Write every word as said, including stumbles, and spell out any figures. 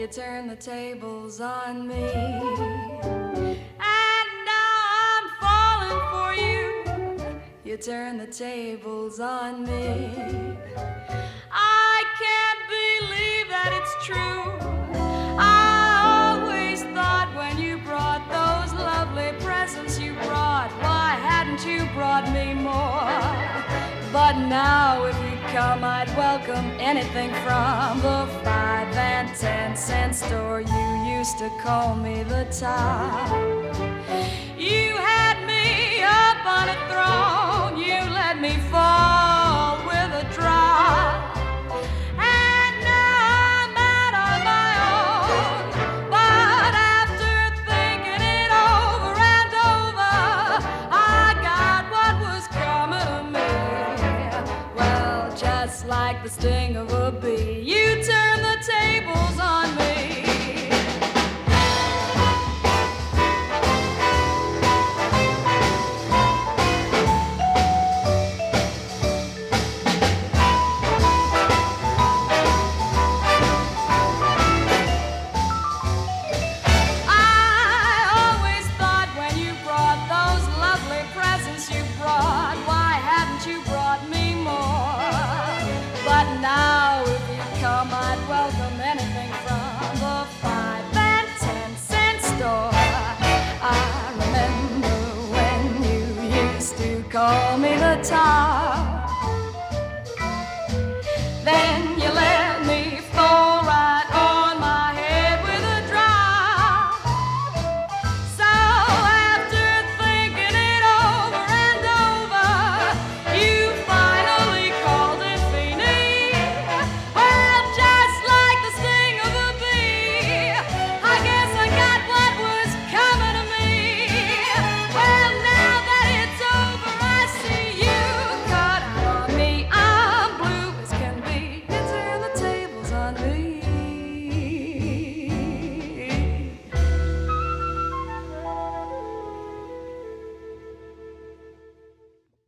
You turn the tables on me, and now I'm falling for you. You turn the tables on me. I can't believe that it's true. I always thought when you brought those lovely presents you brought, why hadn't you brought me more? But now if you'd come, I'd welcome anything from the five and ten cent store. You used to call me the top. You had me up on a throne. You let me fall with a drop. And now I'm out on my own. But after thinking it over and over, I got what was coming to me. Well, just like the sting of a bee, you turn the tables on me. I always thought when you brought those lovely presents you brought, why hadn't you brought me more? But now if you come, I'd welcome anything from the five and ten cent store. I remember when you used to call me the top.